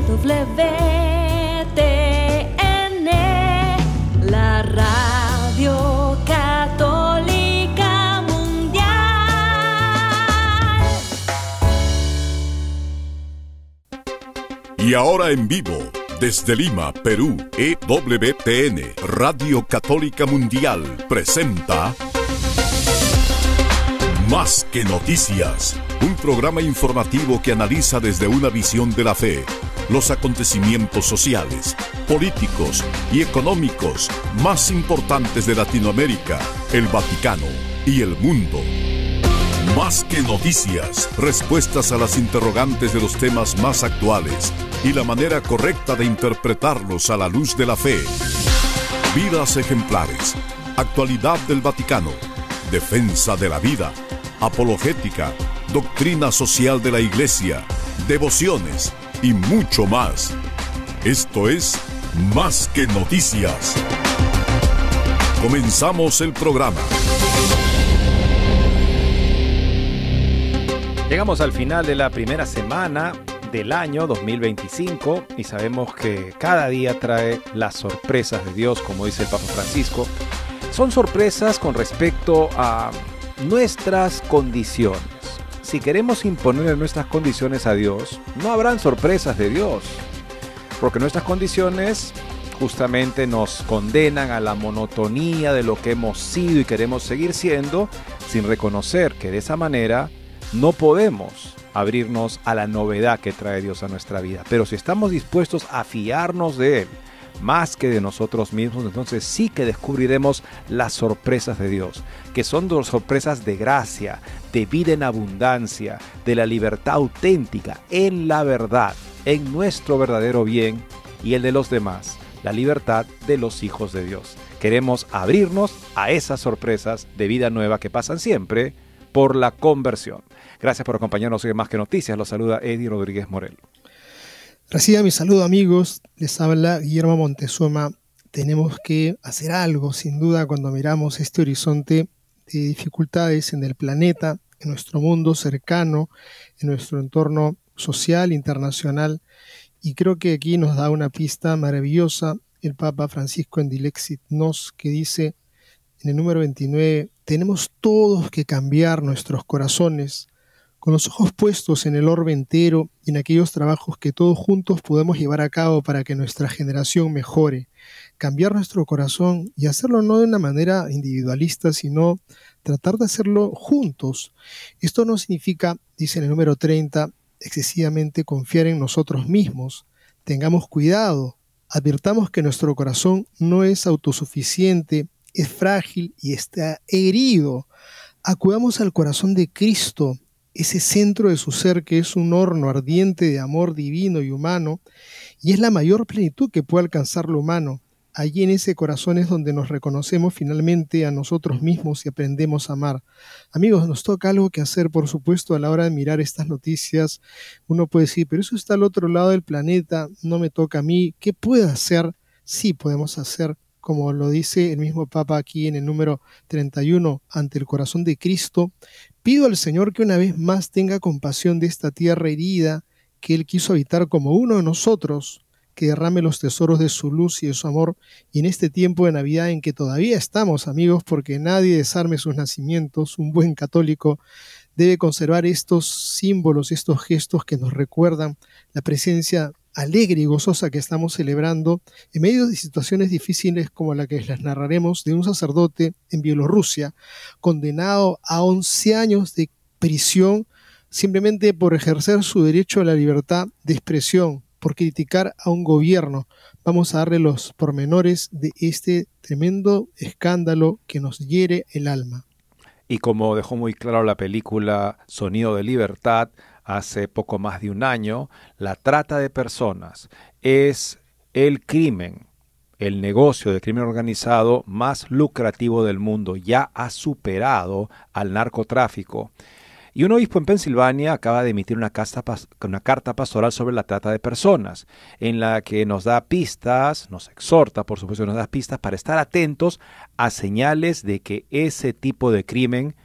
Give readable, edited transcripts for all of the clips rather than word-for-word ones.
WTN, la Radio Católica Mundial. Y ahora en vivo, desde Lima, Perú, EWTN, Radio Católica Mundial, presenta Más que Noticias, un programa informativo que analiza desde una visión de la fe los acontecimientos sociales, políticos y económicos más importantes de Latinoamérica, el Vaticano y el mundo. Más que noticias, respuestas a las interrogantes de los temas más actuales y la manera correcta de interpretarlos a la luz de la fe. Vidas ejemplares, actualidad del Vaticano, defensa de la vida, apologética, doctrina social de la Iglesia, devociones y mucho más. Esto es Más que Noticias. Comenzamos el programa. Llegamos al final de la primera semana del año 2025 y sabemos que cada día trae las sorpresas de Dios, como dice el Papa Francisco. Son sorpresas con respecto a nuestras condiciones. Si queremos imponer nuestras condiciones a Dios, no habrán sorpresas de Dios, porque nuestras condiciones justamente nos condenan a la monotonía de lo que hemos sido y queremos seguir siendo, sin reconocer que de esa manera no podemos abrirnos a la novedad que trae Dios a nuestra vida. Pero si estamos dispuestos a fiarnos de Él, más que de nosotros mismos, entonces sí que descubriremos las sorpresas de Dios, que son dos sorpresas de gracia, de vida en abundancia, de la libertad auténtica en la verdad, en nuestro verdadero bien y el de los demás, la libertad de los hijos de Dios. Queremos abrirnos a esas sorpresas de vida nueva que pasan siempre por la conversión. Gracias por acompañarnos hoy en Más que Noticias. Los saluda Eddie Rodríguez Morel. Reciba mi saludo, amigos. Les habla Guillermo Montezuma. Tenemos que hacer algo, sin duda, cuando miramos este horizonte de dificultades en el planeta, en nuestro mundo cercano, en nuestro entorno social, internacional. Y creo que aquí nos da una pista maravillosa el Papa Francisco en Dilexit Nos, que dice en el número 29, tenemos todos que cambiar nuestros corazones con los ojos puestos en el orbe entero y en aquellos trabajos que todos juntos podemos llevar a cabo para que nuestra generación mejore. Cambiar nuestro corazón y hacerlo no de una manera individualista, sino tratar de hacerlo juntos. Esto no significa, dice en el número 30, excesivamente confiar en nosotros mismos. Tengamos cuidado, advirtamos que nuestro corazón no es autosuficiente, es frágil y está herido. Acudamos al corazón de Cristo, ese centro de su ser que es un horno ardiente de amor divino y humano, y es la mayor plenitud que puede alcanzar lo humano. Allí en ese corazón es donde nos reconocemos finalmente a nosotros mismos y aprendemos a amar. Amigos, nos toca algo que hacer, por supuesto, a la hora de mirar estas noticias. Uno puede decir, pero eso está al otro lado del planeta, no me toca a mí. ¿Qué puedo hacer? Sí podemos hacer, como lo dice el mismo Papa aquí en el número 31, ante el corazón de Cristo. Pido al Señor que una vez más tenga compasión de esta tierra herida, que Él quiso habitar como uno de nosotros, que derrame los tesoros de su luz y de su amor, y en este tiempo de Navidad en que todavía estamos, amigos, porque nadie desarme sus nacimientos, un buen católico debe conservar estos símbolos, estos gestos que nos recuerdan la presencia alegre y gozosa que estamos celebrando en medio de situaciones difíciles como la que les narraremos de un sacerdote en Bielorrusia condenado a 11 años de prisión simplemente por ejercer su derecho a la libertad de expresión, por criticar a un gobierno. Vamos a darle los pormenores de este tremendo escándalo que nos hiere el alma. Y como dejó muy claro la película Sonido de Libertad hace poco más de un año, la trata de personas es el crimen, el negocio de crimen organizado más lucrativo del mundo. Ya ha superado al narcotráfico. Y un obispo en Pensilvania acaba de emitir una carta pastoral sobre la trata de personas, en la que nos da pistas, nos exhorta, por supuesto, nos da pistas para estar atentos a señales de que ese tipo de crimen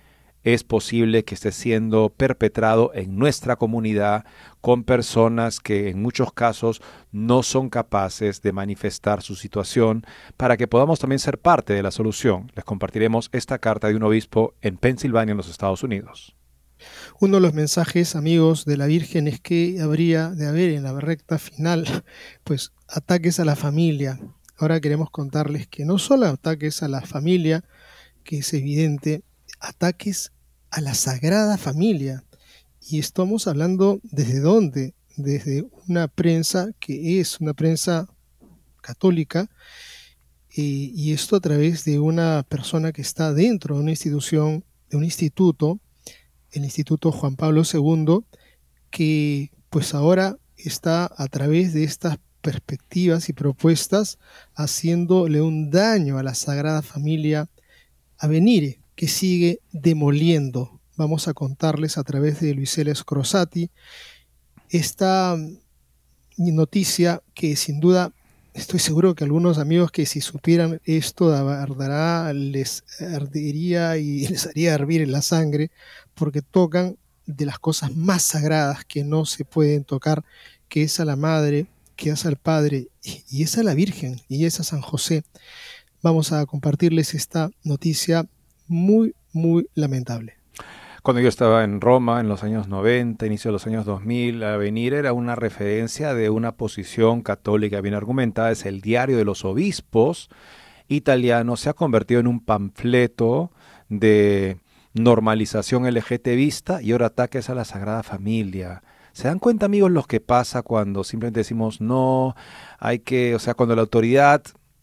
es posible que esté siendo perpetrado en nuestra comunidad con personas que en muchos casos no son capaces de manifestar su situación, para que podamos también ser parte de la solución. Les compartiremos esta carta de un obispo en Pensilvania, en los Estados Unidos. Uno de los mensajes, amigos, de la Virgen es que habría de haber en la recta final, pues, ataques a la familia. Ahora queremos contarles que no solo ataques a la familia, que es evidente, ataques a la Sagrada Familia. Y estamos hablando ¿desde dónde? Desde una prensa que es una prensa católica, y esto a través de una persona que está dentro de una institución, de un instituto, el Instituto Juan Pablo II, que pues ahora está a través de estas perspectivas y propuestas haciéndole un daño a la Sagrada Familia a venire, que sigue demoliendo. Vamos a contarles a través de Luis L. Scrosati esta noticia que sin duda estoy seguro que algunos amigos que si supieran esto de verdad les ardería y les haría hervir en la sangre, porque tocan de las cosas más sagradas que no se pueden tocar, que es a la Madre, que es al Padre, y es a la Virgen, y es a San José. Vamos a compartirles esta noticia muy, muy lamentable. Cuando yo estaba en Roma en los años 90, inicio de los años 2000, Avenir era una referencia de una posición católica bien argumentada. Es el Diario de los Obispos italiano. Se ha convertido en un panfleto de normalización LGTBista y ahora ataques a la Sagrada Familia. ¿Se dan cuenta, amigos, lo que pasa cuando simplemente decimos no, hay que, o sea, cuando la autoridad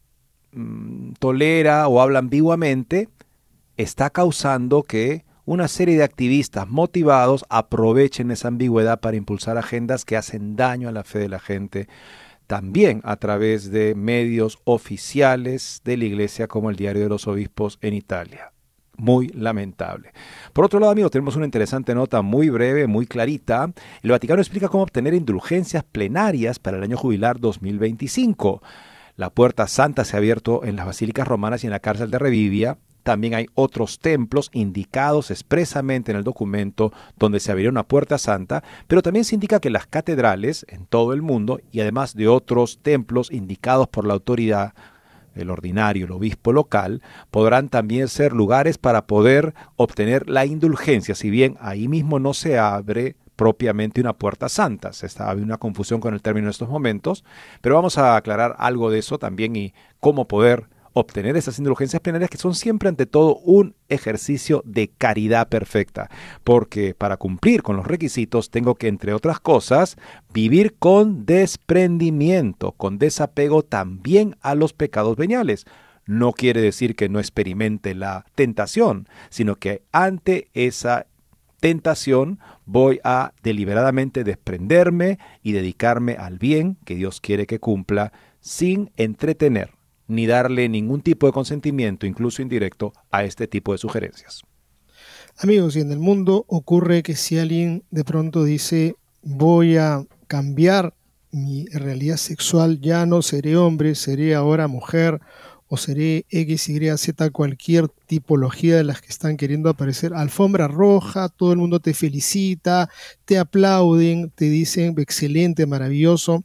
tolera o habla ambiguamente, está causando que una serie de activistas motivados aprovechen esa ambigüedad para impulsar agendas que hacen daño a la fe de la gente, también a través de medios oficiales de la Iglesia como el Diario de los Obispos en Italia. Muy lamentable. Por otro lado, amigos, tenemos una interesante nota muy breve, muy clarita. El Vaticano explica cómo obtener indulgencias plenarias para el año jubilar 2025. La Puerta Santa se ha abierto en las basílicas romanas y en la cárcel de Revivia. También hay otros templos indicados expresamente en el documento donde se abrió una puerta santa, pero también se indica que las catedrales en todo el mundo, y además de otros templos indicados por la autoridad, el ordinario, el obispo local, podrán también ser lugares para poder obtener la indulgencia, si bien ahí mismo no se abre propiamente una puerta santa. Había una confusión con el término en estos momentos, pero vamos a aclarar algo de eso también y cómo poder obtener esas indulgencias plenarias, que son siempre ante todo un ejercicio de caridad perfecta, porque para cumplir con los requisitos tengo que, entre otras cosas, vivir con desprendimiento, con desapego también a los pecados veniales. No quiere decir que no experimente la tentación, sino que ante esa tentación voy a deliberadamente desprenderme y dedicarme al bien que Dios quiere que cumpla, sin entretener ni darle ningún tipo de consentimiento, incluso indirecto, a este tipo de sugerencias. Amigos, y en el mundo ocurre que si alguien de pronto dice voy a cambiar mi realidad sexual, ya no seré hombre, seré ahora mujer, o seré X, Y, Z, cualquier tipología de las que están queriendo aparecer, alfombra roja, todo el mundo te felicita, te aplauden, te dicen excelente, maravilloso.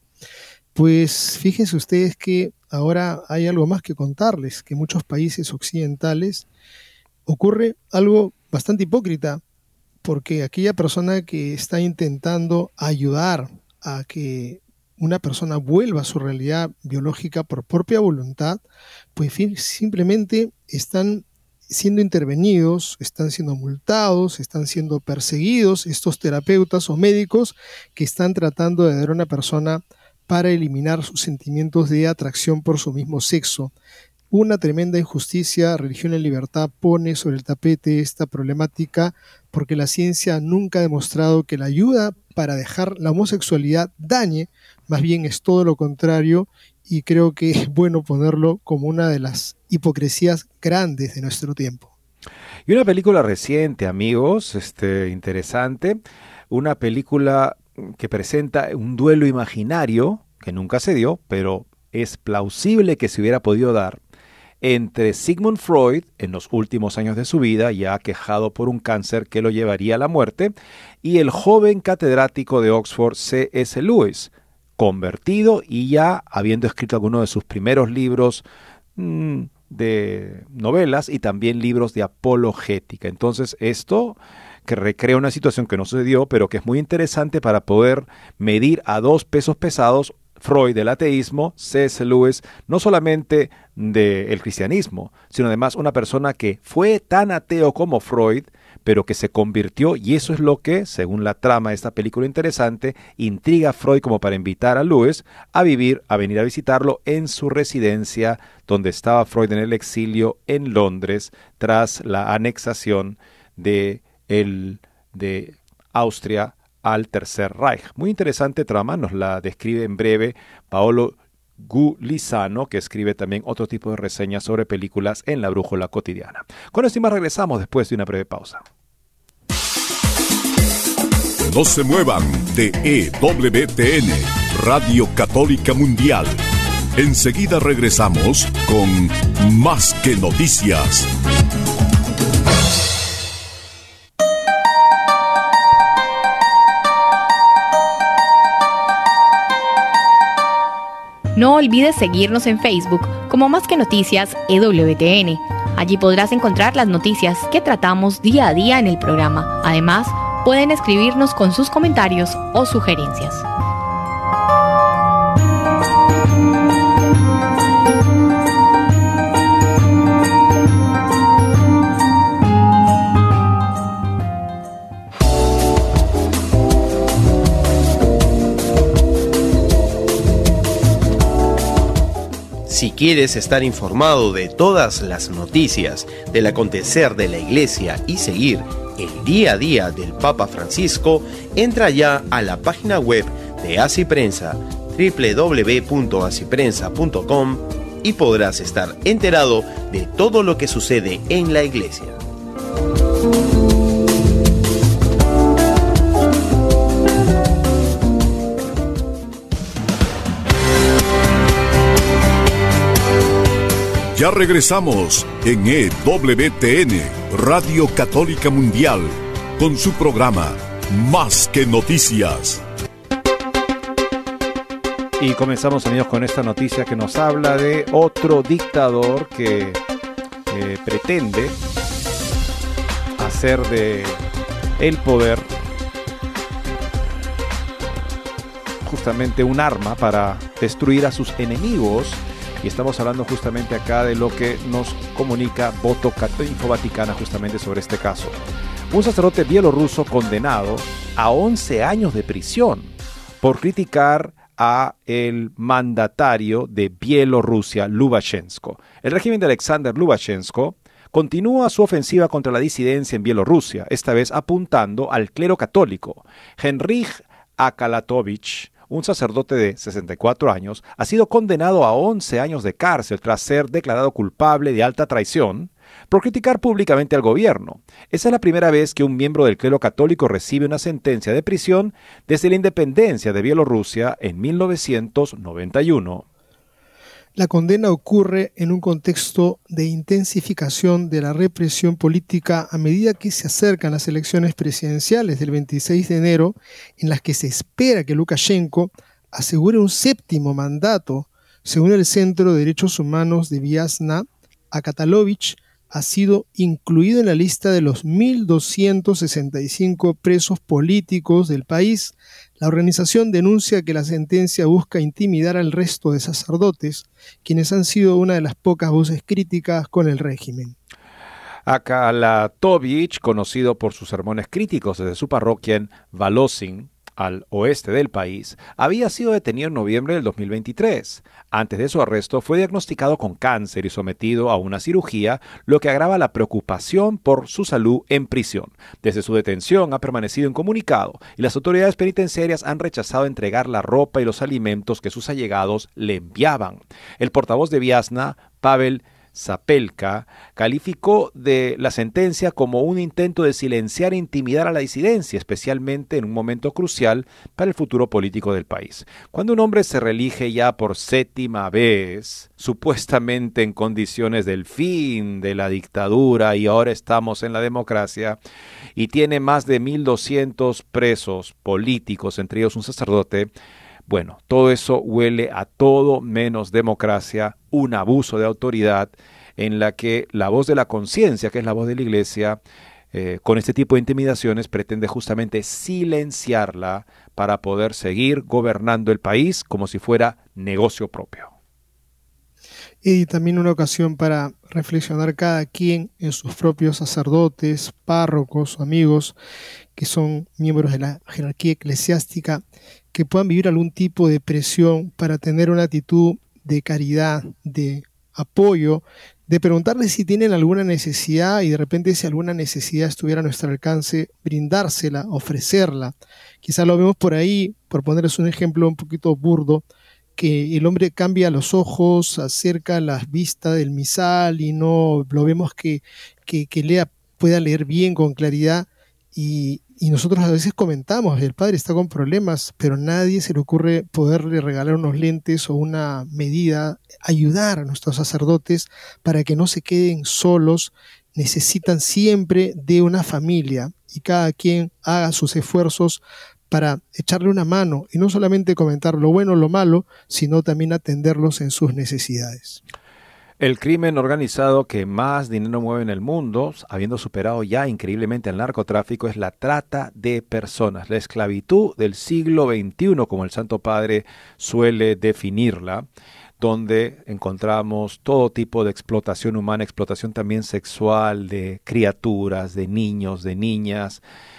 Pues fíjense ustedes que ahora hay algo más que contarles, que en muchos países occidentales ocurre algo bastante hipócrita, porque aquella persona que está intentando ayudar a que una persona vuelva a su realidad biológica por propia voluntad, pues simplemente están siendo intervenidos, están siendo multados, están siendo perseguidos estos terapeutas o médicos que están tratando de dar a una persona para eliminar sus sentimientos de atracción por su mismo sexo. Una tremenda injusticia. Religión en Libertad pone sobre el tapete esta problemática porque la ciencia nunca ha demostrado que la ayuda para dejar la homosexualidad dañe, más bien es todo lo contrario, y creo que es bueno ponerlo como una de las hipocresías grandes de nuestro tiempo. Y una película reciente, amigos, interesante, una película que presenta un duelo imaginario que nunca se dio, pero es plausible que se hubiera podido dar entre Sigmund Freud, en los últimos años de su vida, ya aquejado por un cáncer que lo llevaría a la muerte, y el joven catedrático de Oxford, C.S. Lewis, convertido y ya habiendo escrito algunos de sus primeros libros de novelas y también libros de apologética. Entonces esto que recrea una situación que no sucedió, pero que es muy interesante para poder medir a dos pesos pesados: Freud del ateísmo, C.S. Lewis no solamente del cristianismo, sino además una persona que fue tan ateo como Freud, pero que se convirtió, y eso es lo que, según la trama de esta película interesante, intriga a Freud como para invitar a Lewis a venir a visitarlo en su residencia, donde estaba Freud en el exilio en Londres, tras la anexación de Austria al Tercer Reich. Muy interesante trama, nos la describe en breve Paolo Gulizano, que escribe también otro tipo de reseñas sobre películas en La Brújula Cotidiana. Con esto y más regresamos después de una breve pausa. No se muevan de EWTN, Radio Católica Mundial. Enseguida regresamos con Más que Noticias. No olvides seguirnos en Facebook como Más que Noticias EWTN. Allí podrás encontrar las noticias que tratamos día a día en el programa. Además, pueden escribirnos con sus comentarios o sugerencias. Si quieres estar informado de todas las noticias del acontecer de la Iglesia y seguir el día a día del Papa Francisco, entra ya a la página web de Asiprensa, www.asiprensa.com, y podrás estar enterado de todo lo que sucede en la Iglesia. Ya regresamos en EWTN, Radio Católica Mundial, con su programa Más que Noticias. Y comenzamos, amigos, con esta noticia que nos habla de otro dictador que pretende hacer de el poder justamente un arma para destruir a sus enemigos. Y estamos hablando justamente acá de lo que nos comunica Voto Info Vaticana justamente sobre este caso. Un sacerdote bielorruso condenado a 11 años de prisión por criticar a el mandatario de Bielorrusia, Lukashenko. El régimen de Alexander Lukashenko continúa su ofensiva contra la disidencia en Bielorrusia, esta vez apuntando al clero católico. Henryk Akalatovich, un sacerdote de 64 años, ha sido condenado a 11 años de cárcel tras ser declarado culpable de alta traición por criticar públicamente al gobierno. Esa es la primera vez que un miembro del clero católico recibe una sentencia de prisión desde la independencia de Bielorrusia en 1991. La condena ocurre en un contexto de intensificación de la represión política a medida que se acercan las elecciones presidenciales del 26 de enero, en las que se espera que Lukashenko asegure un séptimo mandato. Según el Centro de Derechos Humanos de Viasna, Akatalovich ha sido incluido en la lista de los 1.265 presos políticos del país. La organización denuncia que la sentencia busca intimidar al resto de sacerdotes, quienes han sido una de las pocas voces críticas con el régimen. Akalatovich, conocido por sus sermones críticos desde su parroquia en Valosin, al oeste del país, había sido detenido en noviembre del 2023. Antes de su arresto fue diagnosticado con cáncer y sometido a una cirugía, lo que agrava la preocupación por su salud en prisión. Desde su detención ha permanecido incomunicado y las autoridades penitenciarias han rechazado entregar la ropa y los alimentos que sus allegados le enviaban. El portavoz de Viasna, Pavel Zapelka, calificó de la sentencia como un intento de silenciar e intimidar a la disidencia, especialmente en un momento crucial para el futuro político del país. Cuando un hombre se reelige ya por 7ª vez, supuestamente en condiciones del fin de la dictadura y ahora estamos en la democracia, y tiene más de 1.200 presos políticos, entre ellos un sacerdote, bueno, todo eso huele a todo menos democracia, un abuso de autoridad en la que la voz de la conciencia, que es la voz de la Iglesia, con este tipo de intimidaciones pretende justamente silenciarla para poder seguir gobernando el país como si fuera negocio propio. Y también una ocasión para reflexionar cada quien en sus propios sacerdotes, párrocos, amigos, que son miembros de la jerarquía eclesiástica, que puedan vivir algún tipo de presión para tener una actitud de caridad, de apoyo, de preguntarles si tienen alguna necesidad y de repente si alguna necesidad estuviera a nuestro alcance, brindársela, ofrecerla. Quizá lo vemos por ahí, por ponerles un ejemplo un poquito burdo, que el hombre cambia los ojos, acerca las vistas del misal y no lo vemos que pueda leer bien con claridad y nosotros a veces comentamos, el padre está con problemas, pero a nadie se le ocurre poderle regalar unos lentes o una medida, ayudar a nuestros sacerdotes para que no se queden solos, necesitan siempre de una familia y cada quien haga sus esfuerzos para echarle una mano y no solamente comentar lo bueno o lo malo, sino también atenderlos en sus necesidades. El crimen organizado que más dinero mueve en el mundo, habiendo superado ya increíblemente el narcotráfico, es la trata de personas, la esclavitud del siglo XXI, como el Santo Padre suele definirla, donde encontramos todo tipo de explotación humana, explotación también sexual de criaturas, de niños, de niñas,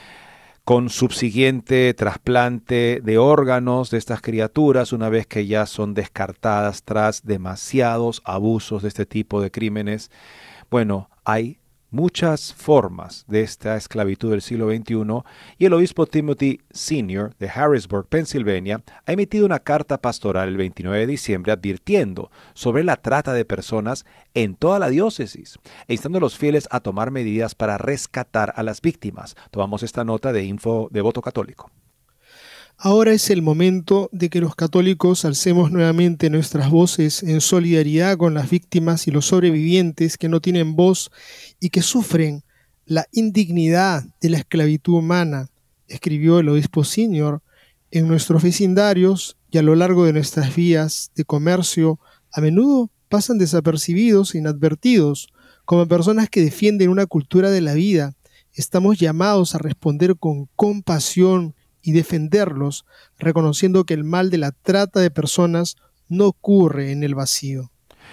con subsiguiente trasplante de órganos de estas criaturas una vez que ya son descartadas tras demasiados abusos de este tipo de crímenes. Bueno, hay muchas formas de esta esclavitud del siglo XXI y el obispo Timothy Sr. de Harrisburg, Pensilvania, ha emitido una carta pastoral el 29 de diciembre advirtiendo sobre la trata de personas en toda la diócesis e instando a los fieles a tomar medidas para rescatar a las víctimas. Tomamos esta nota de Info de Voto Católico. Ahora es el momento de que los católicos alcemos nuevamente nuestras voces en solidaridad con las víctimas y los sobrevivientes que no tienen voz y que sufren la indignidad de la esclavitud humana, escribió el obispo senior. En nuestros vecindarios y a lo largo de nuestras vías de comercio, a menudo pasan desapercibidos e inadvertidos, como personas que defienden una cultura de la vida. Estamos llamados a responder con compasión y defenderlos, reconociendo que el mal de la trata de personas no ocurre en el vacío.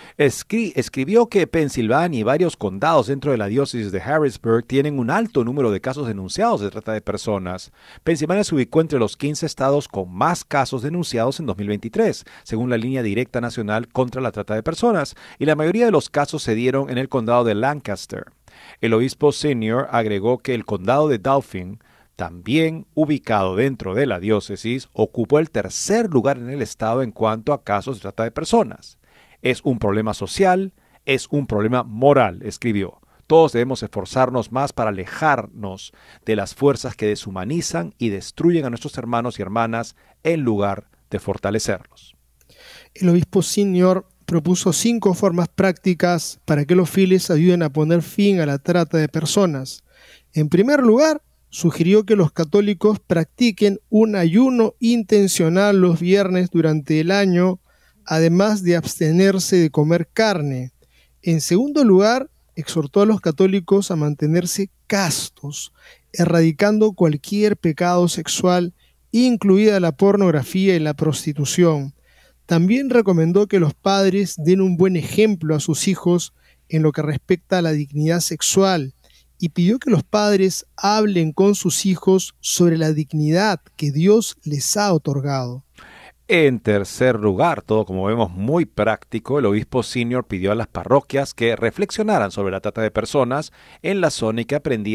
Escribió que Pensilvania y varios condados dentro de la diócesis de Harrisburg tienen un alto número de casos denunciados de trata de personas. Pensilvania se ubicó entre los 15 estados con más casos denunciados en 2023, según la línea directa nacional contra la trata de personas, y la mayoría de los casos se dieron en el condado de Lancaster. El obispo senior agregó que el condado de Dauphin, también ubicado dentro de la diócesis, ocupó el tercer lugar en el estado en cuanto a casos de trata de personas. Es un problema social, es un problema moral, escribió. Todos debemos esforzarnos más para alejarnos de las fuerzas que deshumanizan y destruyen a nuestros hermanos y hermanas en lugar de fortalecerlos. El obispo senior propuso 5 formas prácticas para que los fieles ayuden a poner fin a la trata de personas. En primer lugar, sugirió que los católicos practiquen un ayuno intencional los viernes durante el año, además de abstenerse de comer carne. En segundo lugar, exhortó a los católicos a mantenerse castos, erradicando cualquier pecado sexual, incluida la pornografía y la prostitución. También recomendó que los padres den un buen ejemplo a sus hijos en lo que respecta a la dignidad sexual y pidió que los padres hablen con sus hijos sobre la dignidad que Dios les ha otorgado. En tercer lugar, todo como vemos muy práctico, el obispo senior pidió a las parroquias que reflexionaran sobre la trata de personas en la zona y que aprendieran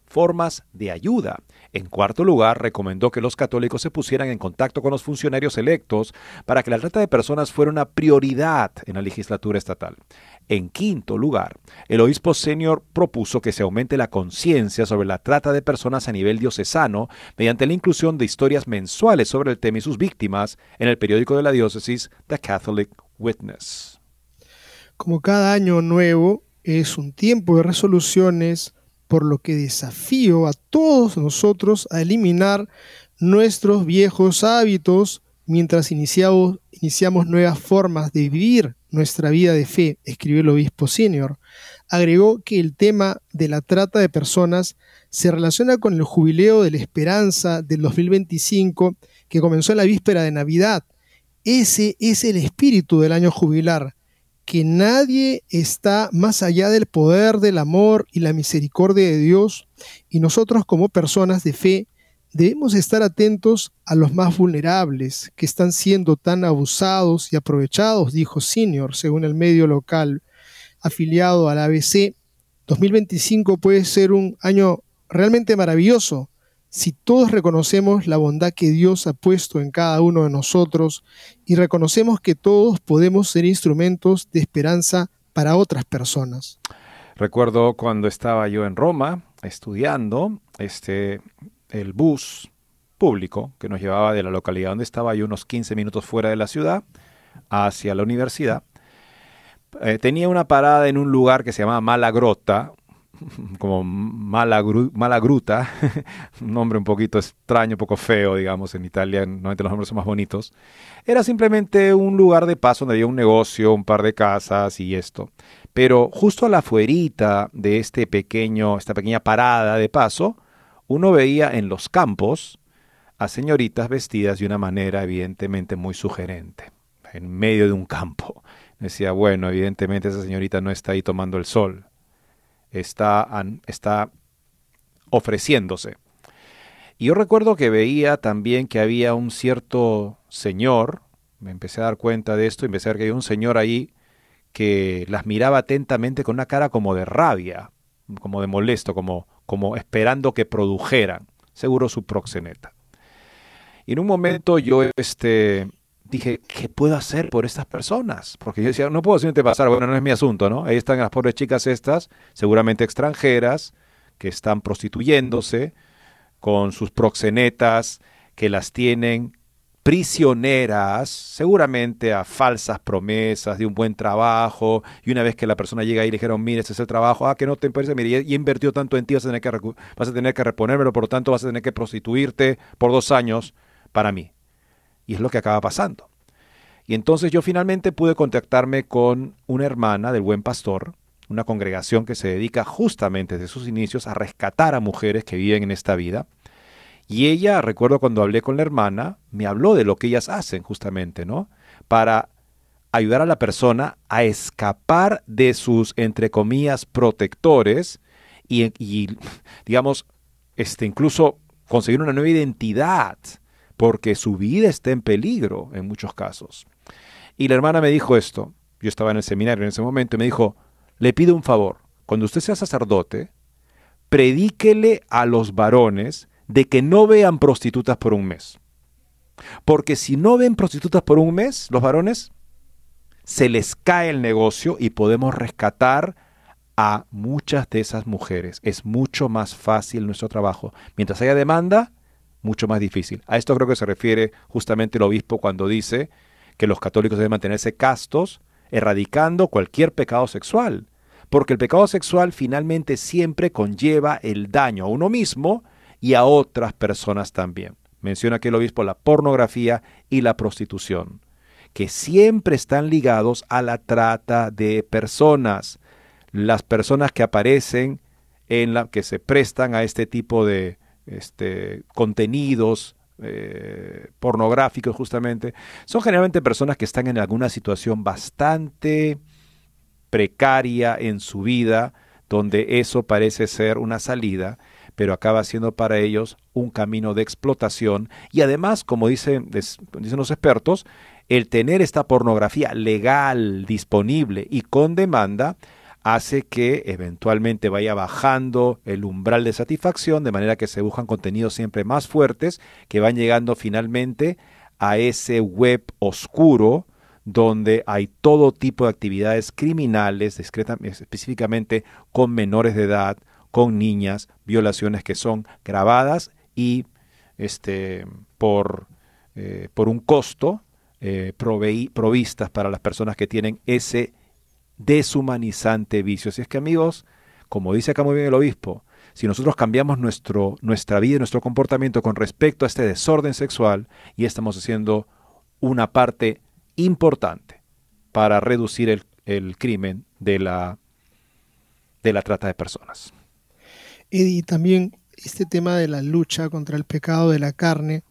formas de ayuda. En cuarto lugar, recomendó que los católicos se pusieran en contacto con los funcionarios electos para que la trata de personas fuera una prioridad en la legislatura estatal. En quinto lugar, el obispo senior propuso que se aumente la conciencia sobre la trata de personas a nivel diocesano mediante la inclusión de historias mensuales sobre el tema y sus víctimas en el periódico de la diócesis The Catholic Witness. Como cada año nuevo es un tiempo de resoluciones, por lo que desafío a todos nosotros a eliminar nuestros viejos hábitos mientras iniciamos nuevas formas de vivir nuestra vida de fe, escribió el obispo senior. Agregó que el tema de la trata de personas se relaciona con el jubileo de la esperanza del 2025 que comenzó en la víspera de Navidad. Ese es el espíritu del año jubilar, que nadie está más allá del poder del amor y la misericordia de Dios, y nosotros como personas de fe debemos estar atentos a los más vulnerables que están siendo tan abusados y aprovechados, dijo Senior, según el medio local afiliado a la ABC. 2025 puede ser un año realmente maravilloso si todos reconocemos la bondad que Dios ha puesto en cada uno de nosotros y reconocemos que todos podemos ser instrumentos de esperanza para otras personas. Recuerdo cuando estaba yo en Roma estudiando, el bus público que nos llevaba de la localidad donde estaba yo, unos 15 minutos fuera de la ciudad, hacia la universidad, tenía una parada en un lugar que se llamaba Malagrota, como Malagruta, un nombre un poquito extraño, un poco feo, digamos, en Italia normalmente los nombres son más bonitos. Era simplemente un lugar de paso donde había un negocio, un par de casas y esto. Pero justo a la afuerita de esta pequeña parada de paso, uno veía en los campos a señoritas vestidas de una manera evidentemente muy sugerente, en medio de un campo. Decía, bueno, evidentemente esa señorita no está ahí tomando el sol. Está ofreciéndose. Y yo recuerdo que veía también que había un cierto señor, me empecé a dar cuenta de esto, empecé a ver que había un señor ahí que las miraba atentamente con una cara como de rabia, como de molesto, como esperando que produjeran, seguro su proxeneta. Y en un momento yo dije, ¿qué puedo hacer por estas personas? Porque yo decía, no puedo simplemente pasar, bueno, no es mi asunto, ¿no? Ahí están las pobres chicas estas, seguramente extranjeras, que están prostituyéndose con sus proxenetas, que las tienen prisioneras, seguramente a falsas promesas de un buen trabajo, y una vez que la persona llega ahí y le dijeron, mire, ese es el trabajo, que no te parece, mire, y invirtió tanto en ti, vas a tener que reponérmelo, por lo tanto vas a tener que prostituirte por 2 años para mí. Y es lo que acaba pasando. Y entonces yo finalmente pude contactarme con una hermana del Buen Pastor, una congregación que se dedica justamente desde sus inicios a rescatar a mujeres que viven en esta vida. Y ella, recuerdo cuando hablé con la hermana, me habló de lo que ellas hacen justamente, ¿no? Para ayudar a la persona a escapar de sus, entre comillas, protectores y digamos, incluso conseguir una nueva identidad, porque su vida está en peligro en muchos casos. Y la hermana me dijo esto, yo estaba en el seminario en ese momento, y me dijo, le pido un favor, cuando usted sea sacerdote, predíquele a los varones de que no vean prostitutas por un mes. Porque si no ven prostitutas por un mes, los varones, se les cae el negocio y podemos rescatar a muchas de esas mujeres. Es mucho más fácil nuestro trabajo. Mientras haya demanda, mucho más difícil. A esto creo que se refiere justamente el obispo cuando dice que los católicos deben mantenerse castos, erradicando cualquier pecado sexual. Porque el pecado sexual finalmente siempre conlleva el daño a uno mismo y a otras personas también. Menciona aquí el obispo la pornografía y la prostitución, que siempre están ligados a la trata de personas. Las personas que aparecen que se prestan a este tipo de contenidos pornográficos justamente, son generalmente personas que están en alguna situación bastante precaria en su vida, donde eso parece ser una salida, pero acaba siendo para ellos un camino de explotación. Y además, como dicen los expertos, el tener esta pornografía legal, disponible y con demanda, hace que eventualmente vaya bajando el umbral de satisfacción, de manera que se buscan contenidos siempre más fuertes que van llegando finalmente a ese web oscuro donde hay todo tipo de actividades criminales, específicamente con menores de edad, con niñas, violaciones que son grabadas y por un costo provistas para las personas que tienen ese deshumanizante vicio. Así es que, amigos, como dice acá muy bien el obispo, si nosotros cambiamos nuestra vida y nuestro comportamiento con respecto a este desorden sexual, y estamos haciendo una parte importante para reducir el crimen de la trata de personas. Y también este tema de la lucha contra el pecado de la carne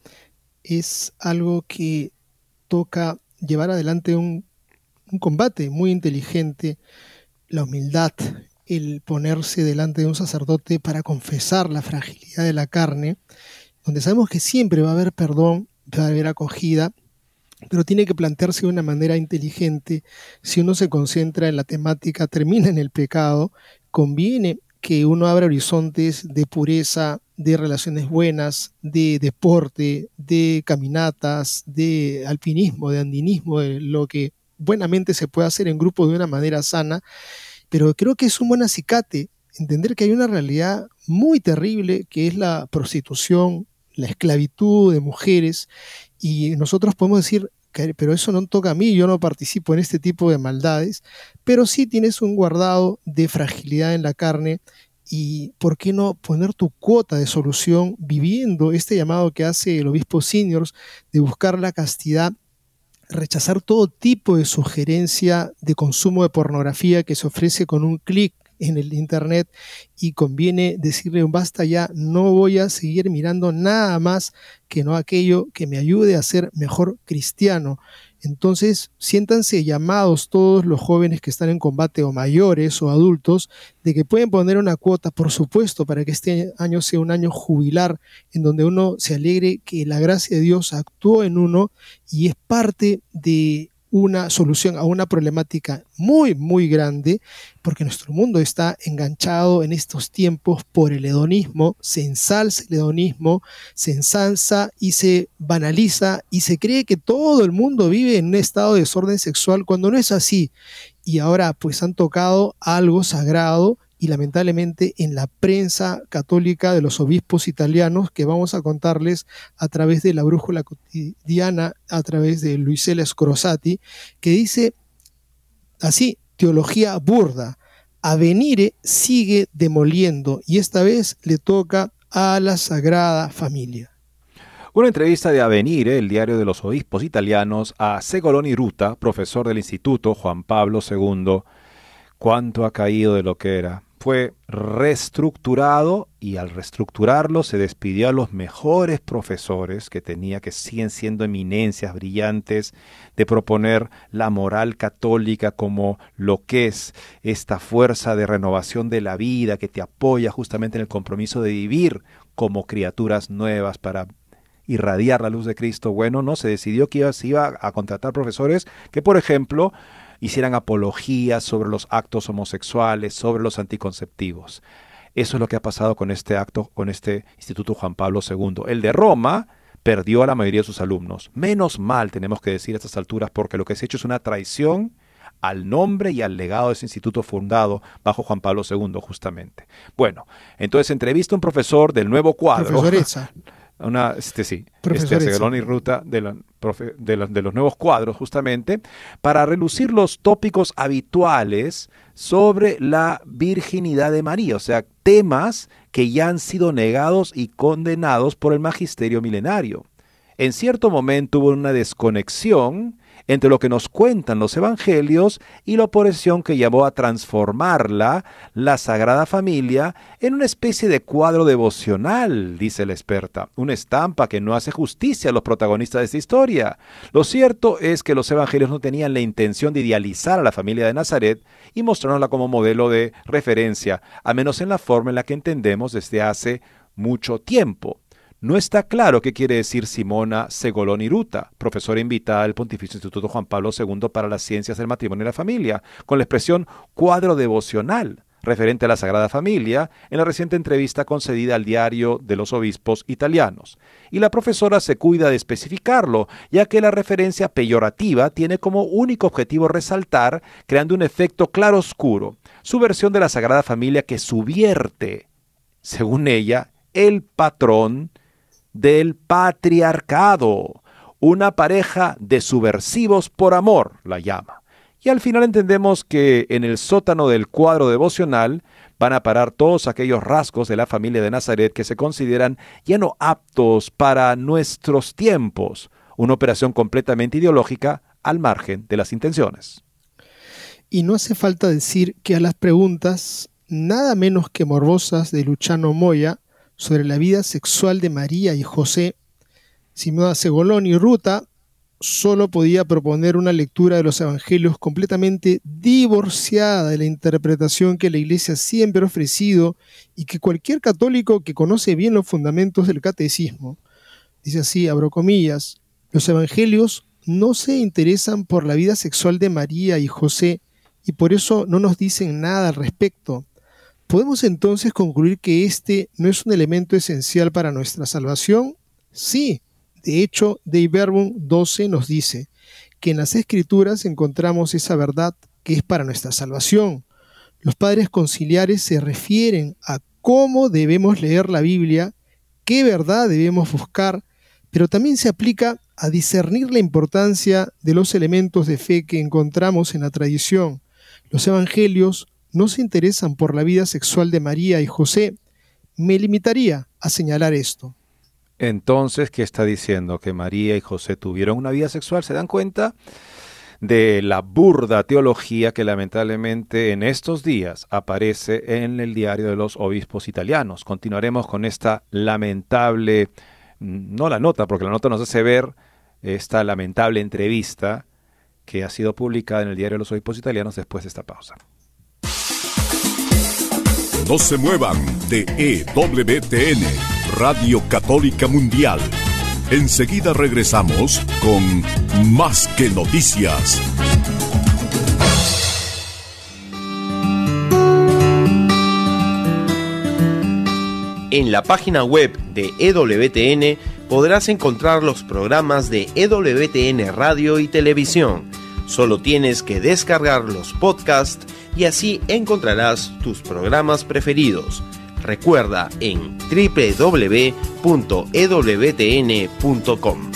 es algo que toca llevar adelante un combate muy inteligente, la humildad, el ponerse delante de un sacerdote para confesar la fragilidad de la carne, donde sabemos que siempre va a haber perdón, va a haber acogida, pero tiene que plantearse de una manera inteligente. Si uno se concentra en la temática, termina en el pecado, conviene que uno abra horizontes de pureza, de relaciones buenas, de deporte, de caminatas, de alpinismo, de andinismo, de lo que buenamente se puede hacer en grupo de una manera sana, pero creo que es un buen acicate entender que hay una realidad muy terrible que es la prostitución, la esclavitud de mujeres, y nosotros podemos decir, pero eso no toca a mí, yo no participo en este tipo de maldades, pero sí tienes un guardado de fragilidad en la carne, y ¿por qué no poner tu cuota de solución viviendo este llamado que hace el obispo Seniors de buscar la castidad, rechazar todo tipo de sugerencia de consumo de pornografía que se ofrece con un clic en el internet, y conviene decirle basta ya, no voy a seguir mirando nada más que no aquello que me ayude a ser mejor cristiano? Entonces, siéntanse llamados todos los jóvenes que están en combate, o mayores o adultos, de que pueden poner una cuota, por supuesto, para que este año sea un año jubilar, en donde uno se alegre que la gracia de Dios actuó en uno y es parte de una solución a una problemática muy, muy grande, porque nuestro mundo está enganchado en estos tiempos por el hedonismo. Se ensalza el hedonismo, se ensalza y se banaliza, y se cree que todo el mundo vive en un estado de desorden sexual, cuando no es así. Y ahora pues han tocado algo sagrado, y lamentablemente en la prensa católica de los obispos italianos, que vamos a contarles a través de la brújula cotidiana, a través de Luisela Scrosati, que dice así: teología burda, Avvenire sigue demoliendo, y esta vez le toca a la Sagrada Familia. Una entrevista de Avvenire, el diario de los obispos italianos, a Segoloni Ruta, profesor del Instituto Juan Pablo II. ¿Cuánto ha caído de lo que era? Fue reestructurado, y al reestructurarlo se despidió a los mejores profesores que tenía, que siguen siendo eminencias brillantes de proponer la moral católica como lo que es esta fuerza de renovación de la vida que te apoya justamente en el compromiso de vivir como criaturas nuevas para irradiar la luz de Cristo. Bueno, no, se decidió que se iba a contratar profesores que, por ejemplo, hicieran apologías sobre los actos homosexuales, sobre los anticonceptivos. Eso es lo que ha pasado con este acto, con este Instituto Juan Pablo II. El de Roma perdió a la mayoría de sus alumnos. Menos mal, tenemos que decir a estas alturas, porque lo que se ha hecho es una traición al nombre y al legado de ese instituto fundado bajo Juan Pablo II, justamente. Bueno, entonces entrevista a un profesor del nuevo cuadro. Profesoresa. Segoloni Ruta de los nuevos cuadros, justamente, para relucir los tópicos habituales sobre la virginidad de María, o sea, temas que ya han sido negados y condenados por el magisterio milenario. En cierto momento hubo una desconexión entre lo que nos cuentan los evangelios y la oposición que llevó a transformarla, la Sagrada Familia, en una especie de cuadro devocional, dice la experta, una estampa que no hace justicia a los protagonistas de esta historia. Lo cierto es que los evangelios no tenían la intención de idealizar a la familia de Nazaret y mostrarla como modelo de referencia, a menos en la forma en la que entendemos desde hace mucho tiempo. no está claro qué quiere decir Simona Segoloni Ruta, profesora invitada del Pontificio Instituto Juan Pablo II para las Ciencias del Matrimonio y la Familia, con la expresión cuadro devocional, referente a la Sagrada Familia, en la reciente entrevista concedida al Diario de los Obispos Italianos. Y la profesora se cuida de especificarlo, ya que la referencia peyorativa tiene como único objetivo resaltar, creando un efecto claroscuro, su versión de la Sagrada Familia que subvierte, según ella, el patrón del patriarcado, una pareja de subversivos por amor, la llama. Y al final entendemos que en el sótano del cuadro devocional van a parar todos aquellos rasgos de la familia de Nazaret que se consideran ya no aptos para nuestros tiempos, una operación completamente ideológica al margen de las intenciones. Y no hace falta decir que a las preguntas, nada menos que morbosas, de Luciano Moya sobre la vida sexual de María y José, Simona Segoloni Ruta solo podía proponer una lectura de los evangelios completamente divorciada de la interpretación que la Iglesia siempre ha ofrecido y que cualquier católico que conoce bien los fundamentos del catecismo, dice así, abro comillas, los evangelios no se interesan por la vida sexual de María y José y por eso no nos dicen nada al respecto. ¿Podemos entonces concluir que este no es un elemento esencial para nuestra salvación? Sí. De hecho, Dei Verbum 12 nos dice que en las Escrituras encontramos esa verdad que es para nuestra salvación. Los padres conciliares se refieren a cómo debemos leer la Biblia, qué verdad debemos buscar, pero también se aplica a discernir la importancia de los elementos de fe que encontramos en la tradición. Los evangelios no se interesan por la vida sexual de María y José. Me limitaría a señalar esto. Entonces, ¿qué está diciendo? Que María y José tuvieron una vida sexual. ¿Se dan cuenta de la burda teología que lamentablemente en estos días aparece en el Diario de los Obispos Italianos? Continuaremos con esta lamentable, no la nota, porque la nota nos hace ver esta lamentable entrevista que ha sido publicada en el Diario de los Obispos Italianos después de esta pausa. No se muevan de EWTN, Radio Católica Mundial. Enseguida regresamos con Más que Noticias. En la página web de EWTN podrás encontrar los programas de EWTN Radio y Televisión. Solo tienes que descargar los podcasts y así encontrarás tus programas preferidos. Recuerda en www.ewtn.com.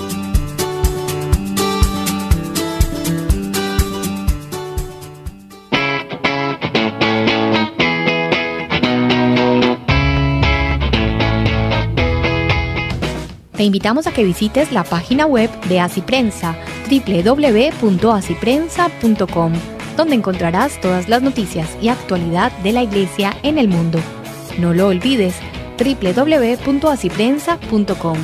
Te invitamos a que visites la página web de Asiprensa, www.asiprensa.com, donde encontrarás todas las noticias y actualidad de la Iglesia en el mundo. No lo olvides, www.asiprensa.com.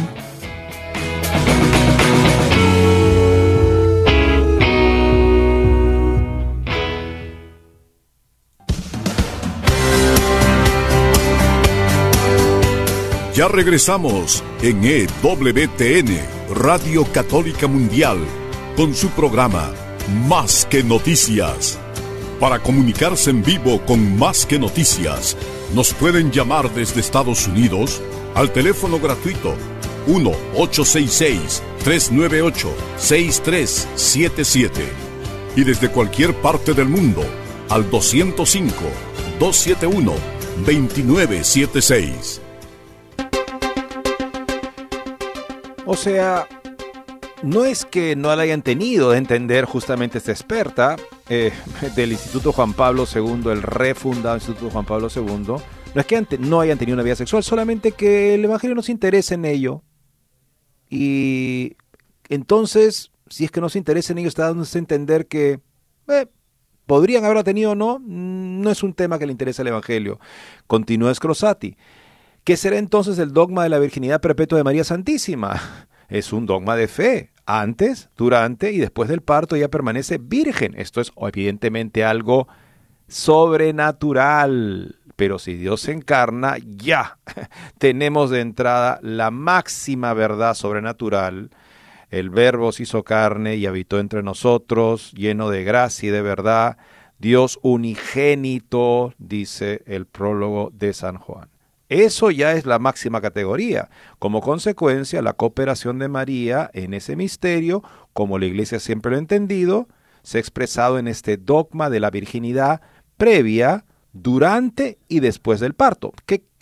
Ya regresamos en EWTN, Radio Católica Mundial, con su programa Más que Noticias. Para comunicarse en vivo con Más que Noticias, nos pueden llamar desde Estados Unidos al teléfono gratuito 1-866-398-6377 y desde cualquier parte del mundo al 205-271-2976. O sea, no es que no la hayan tenido de entender justamente esta experta del Instituto Juan Pablo II, el refundado Instituto Juan Pablo II. No es que no hayan tenido una vida sexual, solamente que el Evangelio nos interesa en ello. Y entonces, si es que nos interesa en ello, está dándose a entender que podrían haberla tenido o no, no es un tema que le interesa al Evangelio. Continúa Scrosati. ¿Qué será entonces el dogma de la virginidad perpetua de María Santísima? Es un dogma de fe. Antes, durante y después del parto ella permanece virgen. Esto es evidentemente algo sobrenatural. Pero si Dios se encarna, ya tenemos de entrada la máxima verdad sobrenatural. El Verbo se hizo carne y habitó entre nosotros, lleno de gracia y de verdad. Dios unigénito, dice el prólogo de San Juan. Eso ya es la máxima categoría. Como consecuencia, la cooperación de María en ese misterio, como la Iglesia siempre lo ha entendido, se ha expresado en este dogma de la virginidad previa, durante y después del parto.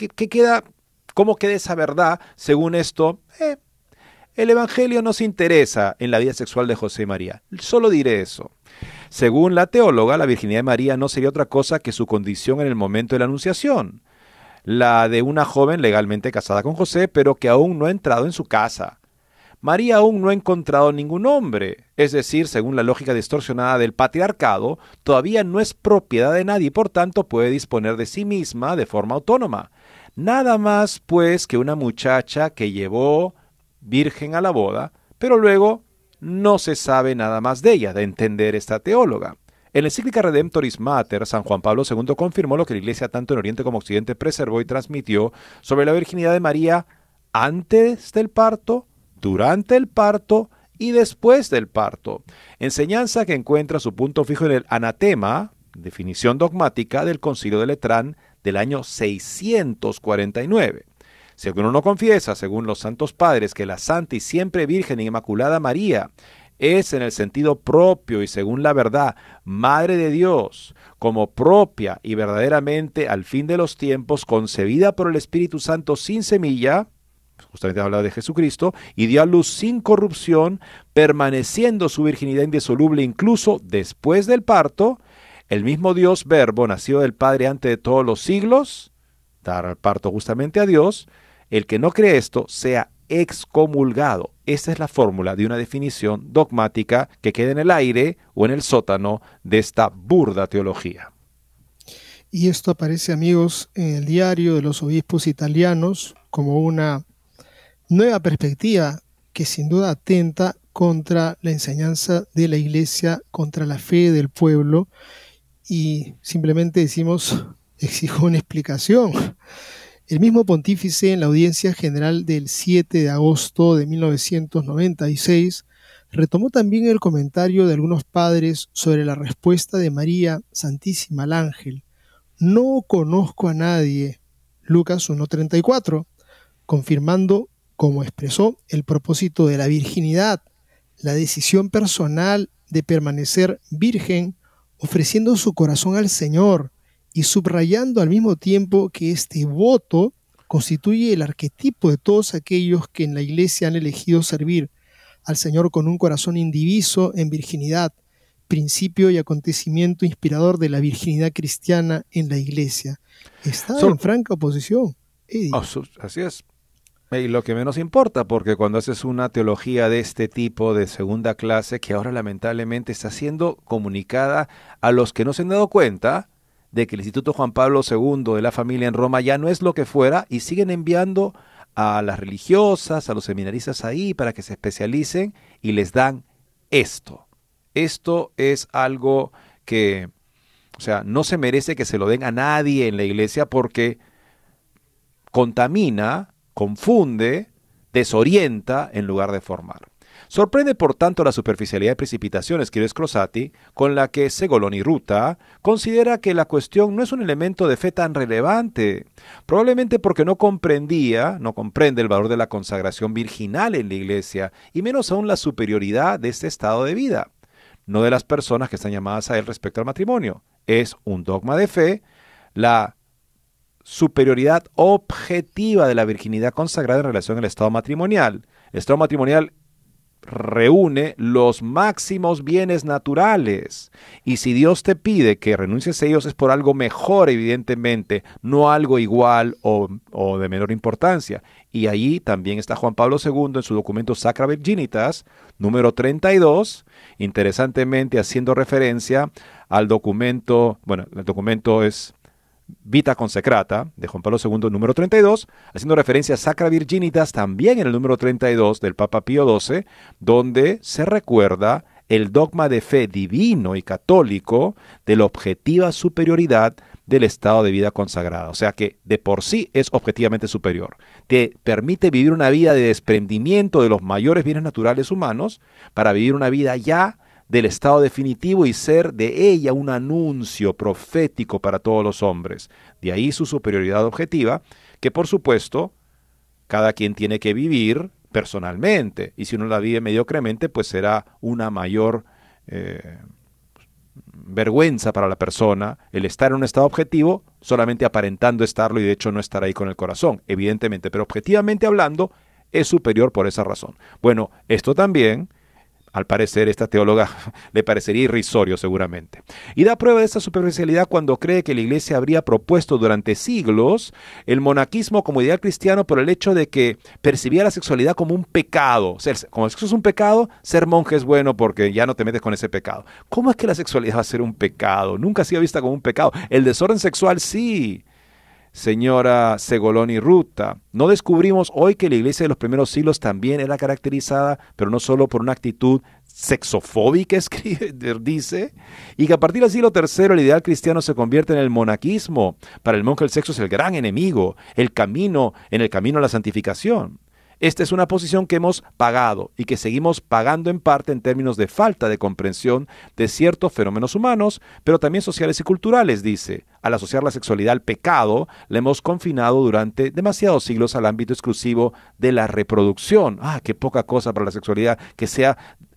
¿Cómo queda esa verdad según esto? El Evangelio no se interesa en la vida sexual de José y María. Solo diré eso. Según la teóloga, la virginidad de María no sería otra cosa que su condición en el momento de la anunciación. La de una joven legalmente casada con José, pero que aún no ha entrado en su casa. María aún no ha encontrado ningún hombre, es decir, según la lógica distorsionada del patriarcado, todavía no es propiedad de nadie y por tanto puede disponer de sí misma de forma autónoma. Nada más pues que una muchacha que llevó virgen a la boda, pero luego no se sabe nada más de ella, de entender esta teóloga. En la encíclica Redemptoris Mater, San Juan Pablo II confirmó lo que la Iglesia tanto en Oriente como Occidente preservó y transmitió sobre la virginidad de María antes del parto, durante el parto y después del parto. Enseñanza que encuentra su punto fijo en el Anatema, definición dogmática del Concilio de Letrán del año 649. Si alguno no confiesa, según los santos padres, que la Santa y siempre Virgen e Inmaculada María es en el sentido propio y según la verdad, Madre de Dios, como propia y verdaderamente al fin de los tiempos, concebida por el Espíritu Santo sin semilla, justamente habla de Jesucristo, y dio a luz sin corrupción, permaneciendo su virginidad indisoluble incluso después del parto, el mismo Dios Verbo, nacido del Padre antes de todos los siglos, dar al parto justamente a Dios, el que no cree esto sea excomulgado. Esta es la fórmula de una definición dogmática que queda en el aire o en el sótano de esta burda teología. Y esto aparece, amigos, en el Diario de los Obispos Italianos como una nueva perspectiva que sin duda atenta contra la enseñanza de la Iglesia, contra la fe del pueblo, y simplemente decimos, exijo una explicación. El mismo pontífice, en la audiencia general del 7 de agosto de 1996, retomó también el comentario de algunos padres sobre la respuesta de María Santísima al ángel. No conozco a nadie, Lucas 1:34, confirmando, como expresó, el propósito de la virginidad, la decisión personal de permanecer virgen, ofreciendo su corazón al Señor, y subrayando al mismo tiempo que este voto constituye el arquetipo de todos aquellos que en la Iglesia han elegido servir al Señor con un corazón indiviso en virginidad, principio y acontecimiento inspirador de la virginidad cristiana en la Iglesia. Está en franca oposición, Eddie. Así es. Y lo que menos importa, porque cuando haces una teología de este tipo de segunda clase, que ahora lamentablemente está siendo comunicada a los que no se han dado cuenta de que el Instituto Juan Pablo II de la Familia en Roma ya no es lo que fuera, y siguen enviando a las religiosas, a los seminaristas ahí para que se especialicen y les dan esto. Esto es algo que, no se merece que se lo den a nadie en la iglesia porque contamina, confunde, desorienta en lugar de formar. Sorprende, por tanto, la superficialidad de precipitaciones, querido Scrosati, con la que Segoloni Ruta considera que la cuestión no es un elemento de fe tan relevante, probablemente porque no comprende el valor de la consagración virginal en la iglesia, y menos aún la superioridad de este estado de vida, no de las personas que están llamadas a él respecto al matrimonio. Es un dogma de fe, la superioridad objetiva de la virginidad consagrada en relación al estado matrimonial. El estado matrimonial reúne los máximos bienes naturales, y si Dios te pide que renuncies a ellos es por algo mejor, evidentemente, no algo igual o de menor importancia. Y allí también está Juan Pablo II en su documento Sacra Virginitas, número 32, interesantemente haciendo referencia al documento, el documento es Vita Consecrata, de Juan Pablo II, número 32, haciendo referencia a Sacra Virginitas, también en el número 32 del Papa Pío XII, donde se recuerda el dogma de fe divino y católico de la objetiva superioridad del estado de vida consagrada. O sea que de por sí es objetivamente superior. Te permite vivir una vida de desprendimiento de los mayores bienes naturales humanos para vivir una vida ya del estado definitivo y ser de ella un anuncio profético para todos los hombres. De ahí su superioridad objetiva, que por supuesto cada quien tiene que vivir personalmente, y si uno la vive mediocremente, pues será una mayor vergüenza para la persona el estar en un estado objetivo solamente aparentando estarlo y de hecho no estar ahí con el corazón, evidentemente, pero objetivamente hablando es superior por esa razón. Bueno, esto también, al parecer, esta teóloga le parecería irrisorio seguramente. Y da prueba de esta superficialidad cuando cree que la Iglesia habría propuesto durante siglos el monaquismo como ideal cristiano por el hecho de que percibía la sexualidad como un pecado. O sea, como eso es un pecado, ser monje es bueno porque ya no te metes con ese pecado. ¿Cómo es que la sexualidad va a ser un pecado? Nunca ha sido vista como un pecado. El desorden sexual sí. Señora Segoloni Ruta, ¿no descubrimos hoy que la iglesia de los primeros siglos también era caracterizada, pero no solo por una actitud sexofóbica, dice? Y que a partir del siglo III el ideal cristiano se convierte en el monaquismo. Para el monje el sexo es el gran enemigo, en el camino a la santificación. Esta es una posición que hemos pagado y que seguimos pagando en parte en términos de falta de comprensión de ciertos fenómenos humanos, pero también sociales y culturales, dice. Al asociar la sexualidad al pecado, la hemos confinado durante demasiados siglos al ámbito exclusivo de la reproducción. ¡Qué poca cosa para la sexualidad! Que sea,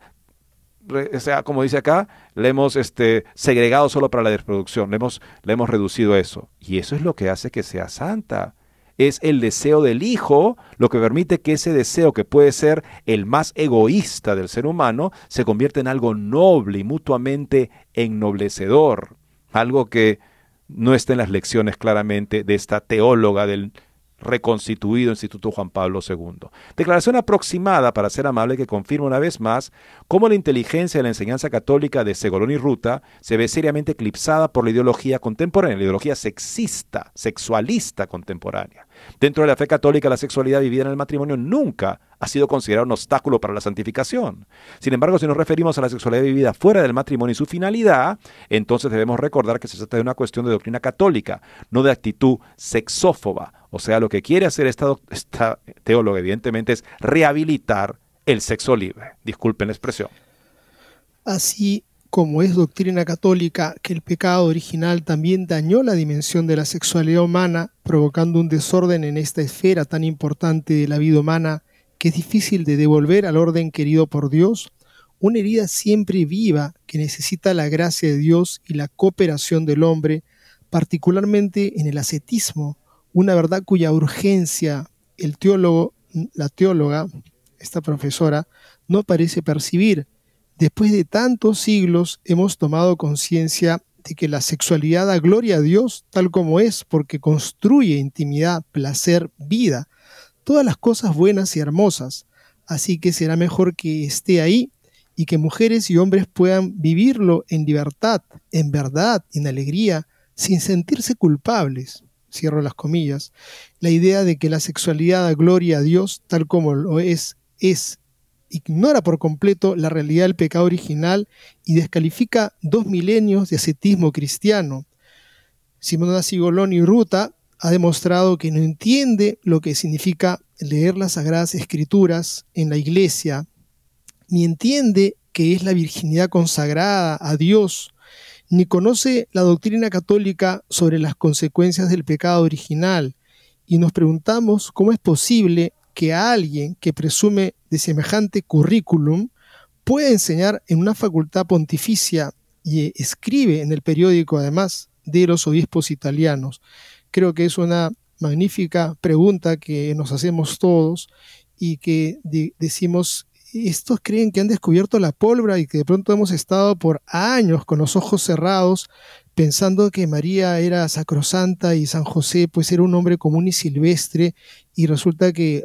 como dice acá, la hemos segregado solo para la reproducción, la hemos reducido a eso. Y eso es lo que hace que sea santa. Es el deseo del hijo lo que permite que ese deseo, que puede ser el más egoísta del ser humano, se convierta en algo noble y mutuamente ennoblecedor. Algo que no está en las lecciones claramente de esta teóloga del reconstituido Instituto Juan Pablo II. Declaración aproximada, para ser amable, que confirma una vez más cómo la inteligencia de la enseñanza católica de Segoloni Ruta se ve seriamente eclipsada por la ideología contemporánea, la ideología sexista, sexualista contemporánea. Dentro de la fe católica, la sexualidad vivida en el matrimonio nunca ha sido considerada un obstáculo para la santificación. Sin embargo, si nos referimos a la sexualidad vivida fuera del matrimonio y su finalidad, entonces debemos recordar que se trata de una cuestión de doctrina católica, no de actitud sexófoba. O sea, lo que quiere hacer esta teóloga, evidentemente, es rehabilitar el sexo libre. Disculpen la expresión. Así como es doctrina católica que el pecado original también dañó la dimensión de la sexualidad humana, provocando un desorden en esta esfera tan importante de la vida humana, que es difícil de devolver al orden querido por Dios, una herida siempre viva que necesita la gracia de Dios y la cooperación del hombre, particularmente en el ascetismo, una verdad cuya urgencia el teólogo, la teóloga, esta profesora, no parece percibir. Después de tantos siglos hemos tomado conciencia de que la sexualidad da gloria a Dios tal como es, porque construye intimidad, placer, vida, todas las cosas buenas y hermosas. Así que será mejor que esté ahí y que mujeres y hombres puedan vivirlo en libertad, en verdad, en alegría, sin sentirse culpables. Cierro las comillas. La idea de que la sexualidad da gloria a Dios tal como lo es ignora por completo la realidad del pecado original y descalifica 2 milenios de ascetismo cristiano. Simona Segoloni Ruta ha demostrado que no entiende lo que significa leer las Sagradas Escrituras en la Iglesia, ni entiende qué es la virginidad consagrada a Dios, ni conoce la doctrina católica sobre las consecuencias del pecado original, y nos preguntamos cómo es posible que a alguien que presume de semejante currículum pueda enseñar en una facultad pontificia y escribe en el periódico, además, de los obispos italianos. Creo que es una magnífica pregunta que nos hacemos todos y que decimos, estos creen que han descubierto la pólvora y que de pronto hemos estado por años con los ojos cerrados pensando que María era sacrosanta y San José pues era un hombre común y silvestre, y resulta que,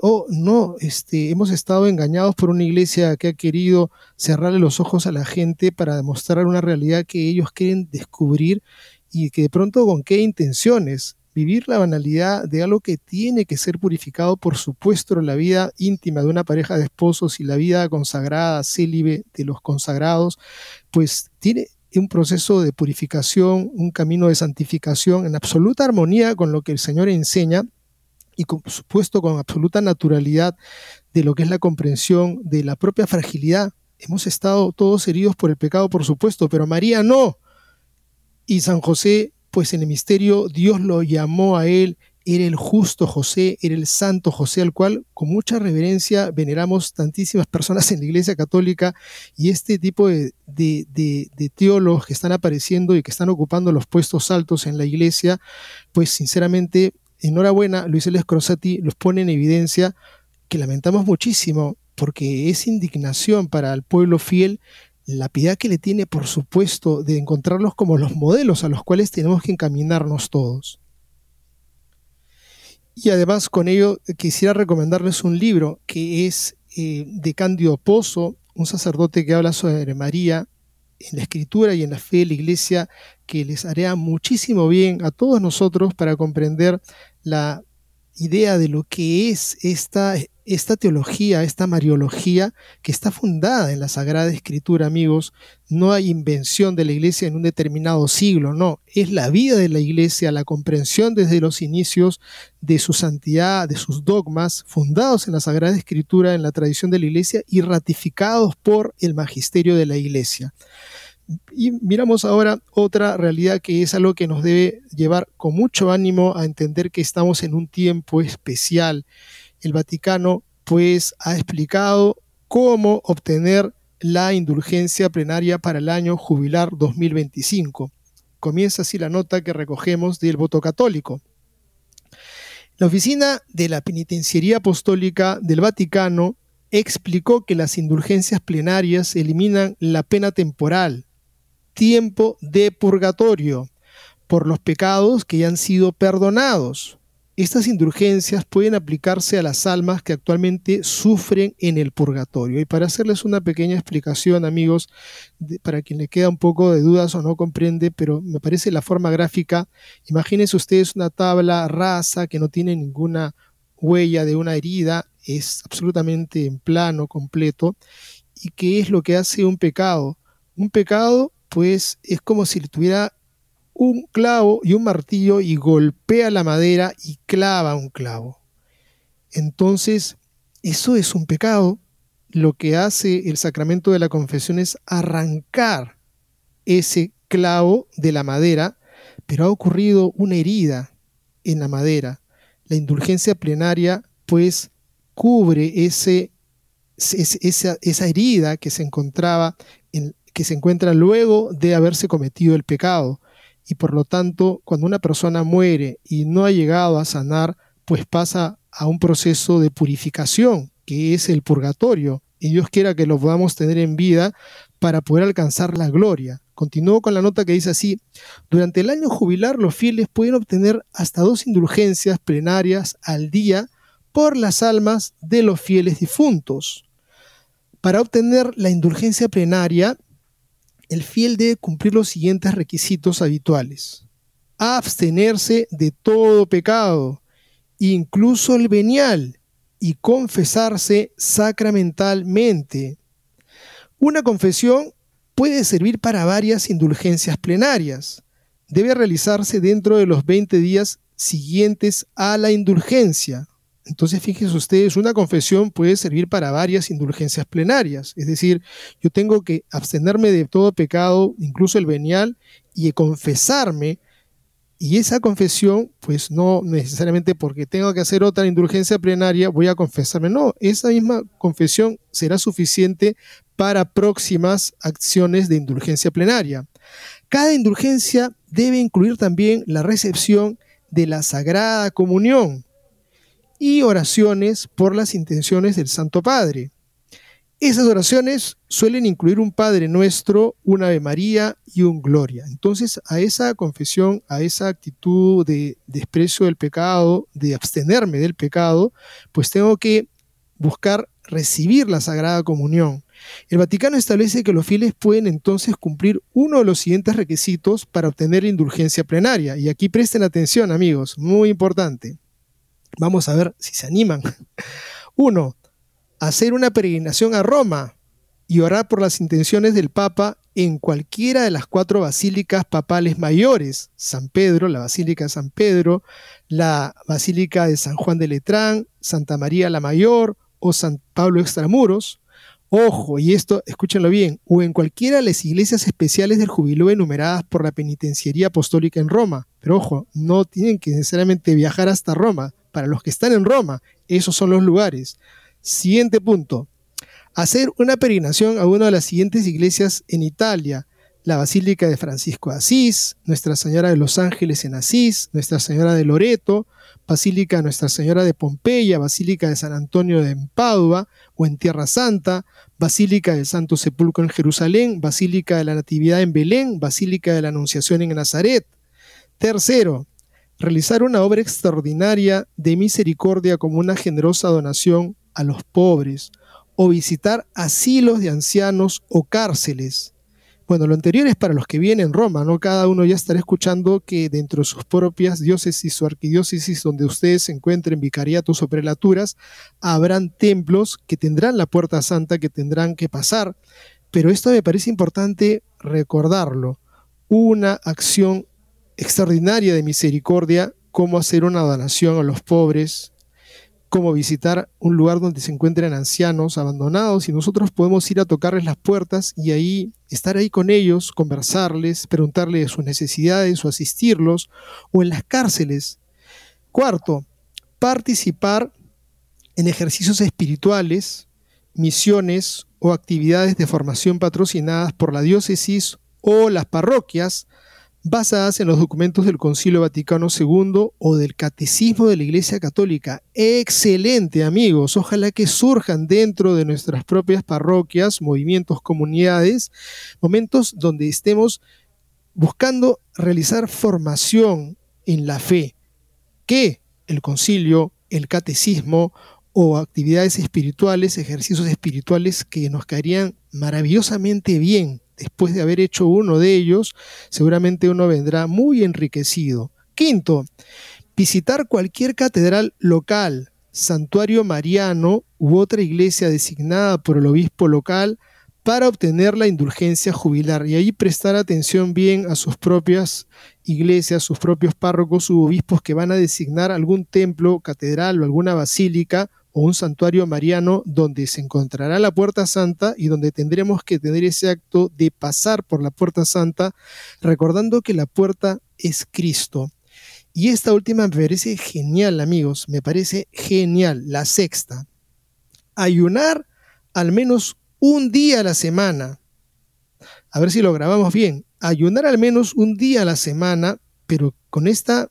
hemos estado engañados por una iglesia que ha querido cerrarle los ojos a la gente para demostrar una realidad que ellos quieren descubrir, y que de pronto con qué intenciones. Vivir la banalidad de algo que tiene que ser purificado, por supuesto, la vida íntima de una pareja de esposos y la vida consagrada, célibe de los consagrados, pues tiene un proceso de purificación, un camino de santificación en absoluta armonía con lo que el Señor enseña y por supuesto con absoluta naturalidad de lo que es la comprensión de la propia fragilidad. Hemos estado todos heridos por el pecado, por supuesto, pero María no. Y San José, pues en el misterio Dios lo llamó a él, era el justo José, era el santo José, al cual con mucha reverencia veneramos tantísimas personas en la Iglesia Católica, y este tipo de teólogos que están apareciendo y que están ocupando los puestos altos en la Iglesia, pues sinceramente, enhorabuena, Luis L. Crosati los pone en evidencia, que lamentamos muchísimo, porque es indignación para el pueblo fiel la piedad que le tiene, por supuesto, de encontrarlos como los modelos a los cuales tenemos que encaminarnos todos. Y además con ello quisiera recomendarles un libro que es de Cándido Pozo, un sacerdote que habla sobre María en la Escritura y en la fe de la Iglesia, que les hará muchísimo bien a todos nosotros para comprender la idea de lo que es esta teología, esta mariología que está fundada en la Sagrada Escritura, amigos. No hay invención de la Iglesia en un determinado siglo, no, es la vida de la Iglesia, la comprensión desde los inicios de su santidad, de sus dogmas, fundados en la Sagrada Escritura, en la tradición de la Iglesia y ratificados por el magisterio de la Iglesia. Y miramos ahora otra realidad que es algo que nos debe llevar con mucho ánimo a entender que estamos en un tiempo especial. El Vaticano pues ha explicado cómo obtener la indulgencia plenaria para el año jubilar 2025. Comienza así la nota que recogemos del Voto Católico. La oficina de la Penitenciaría Apostólica del Vaticano explicó que las indulgencias plenarias eliminan la pena temporal, tiempo de purgatorio, por los pecados que ya han sido perdonados. Estas indulgencias pueden aplicarse a las almas que actualmente sufren en el purgatorio. Y para hacerles una pequeña explicación, amigos, para quien le queda un poco de dudas o no comprende, pero me parece la forma gráfica, imagínense ustedes una tabla rasa que no tiene ninguna huella de una herida, es absolutamente en plano, completo. ¿Y qué es lo que hace un pecado? Un pecado pues es como si tuviera un clavo y un martillo y golpea la madera y clava un clavo. Entonces, eso es un pecado. Lo que hace el sacramento de la confesión es arrancar ese clavo de la madera, pero ha ocurrido una herida en la madera. La indulgencia plenaria, pues, cubre esa herida que se encuentra luego de haberse cometido el pecado. Y por lo tanto, cuando una persona muere y no ha llegado a sanar, pues pasa a un proceso de purificación, que es el purgatorio. Y Dios quiera que lo podamos tener en vida para poder alcanzar la gloria. Continúo con la nota que dice así: durante el año jubilar, los fieles pueden obtener hasta 2 indulgencias plenarias al día por las almas de los fieles difuntos. Para obtener la indulgencia plenaria, el fiel debe cumplir los siguientes requisitos habituales: abstenerse de todo pecado, incluso el venial, y confesarse sacramentalmente. Una confesión puede servir para varias indulgencias plenarias. Debe realizarse dentro de los 20 días siguientes a la indulgencia. Entonces, fíjense ustedes, una confesión puede servir para varias indulgencias plenarias. Es decir, yo tengo que abstenerme de todo pecado, incluso el venial, y confesarme. Y esa confesión, pues no necesariamente porque tengo que hacer otra indulgencia plenaria, voy a confesarme. No, esa misma confesión será suficiente para próximas acciones de indulgencia plenaria. Cada indulgencia debe incluir también la recepción de la Sagrada Comunión y oraciones por las intenciones del Santo Padre. Esas oraciones suelen incluir un Padre Nuestro, un Ave María y un Gloria. Entonces, a esa confesión, a esa actitud de desprecio del pecado, de abstenerme del pecado, pues tengo que buscar recibir la Sagrada Comunión. El Vaticano establece que los fieles pueden entonces cumplir uno de los siguientes requisitos para obtener indulgencia plenaria. Y aquí presten atención, amigos, muy importante. Vamos a ver si se animan. 1. Hacer una peregrinación a Roma y orar por las intenciones del Papa en cualquiera de las 4 basílicas papales mayores: San Pedro, la Basílica de San Pedro, la Basílica de San Juan de Letrán, Santa María la Mayor o San Pablo Extramuros. Ojo, y esto, escúchenlo bien, o en cualquiera de las iglesias especiales del Jubileo enumeradas por la Penitenciaría Apostólica en Roma. Pero ojo, no tienen que necesariamente viajar hasta Roma. Para los que están en Roma, esos son los lugares. Siguiente punto: hacer una peregrinación a una de las siguientes iglesias en Italia: la Basílica de Francisco de Asís, Nuestra Señora de los Ángeles en Asís, Nuestra Señora de Loreto, Basílica de Nuestra Señora de Pompeya, Basílica de San Antonio de Padua o en Tierra Santa, Basílica del Santo Sepulcro en Jerusalén, Basílica de la Natividad en Belén, Basílica de la Anunciación en Nazaret. Tercero, realizar una obra extraordinaria de misericordia como una generosa donación a los pobres, o visitar asilos de ancianos o cárceles. Bueno, lo anterior es para los que vienen en Roma, ¿no? Cada uno ya estará escuchando que dentro de sus propias diócesis o arquidiócesis donde ustedes se encuentren, vicariatos o prelaturas, habrán templos que tendrán la puerta santa, que tendrán que pasar. Pero esto me parece importante recordarlo: una acción extraordinaria de misericordia, como hacer una donación a los pobres, como visitar un lugar donde se encuentren ancianos abandonados y nosotros podemos ir a tocarles las puertas y ahí estar ahí con ellos, conversarles, preguntarles de sus necesidades o asistirlos, o en las cárceles. Cuarto, participar en ejercicios espirituales, misiones o actividades de formación patrocinadas por la diócesis o las parroquias, basadas en los documentos del Concilio Vaticano II o del Catecismo de la Iglesia Católica. ¡Excelente, amigos! Ojalá que surjan dentro de nuestras propias parroquias, movimientos, comunidades, momentos donde estemos buscando realizar formación en la fe, que el concilio, el catecismo o actividades espirituales, ejercicios espirituales que nos caerían maravillosamente bien. Después de haber hecho uno de ellos, seguramente uno vendrá muy enriquecido. Quinto, visitar cualquier catedral local, santuario mariano u otra iglesia designada por el obispo local para obtener la indulgencia jubilar, y ahí prestar atención bien a sus propias iglesias, sus propios párrocos u obispos que van a designar algún templo, catedral o alguna basílica o un santuario mariano donde se encontrará la puerta santa y donde tendremos que tener ese acto de pasar por la puerta santa, recordando que la puerta es Cristo. Y esta última me parece genial, amigos, me parece genial. La sexta: ayunar al menos un día a la semana. A ver si lo grabamos bien. Ayunar al menos un día a la semana, pero con este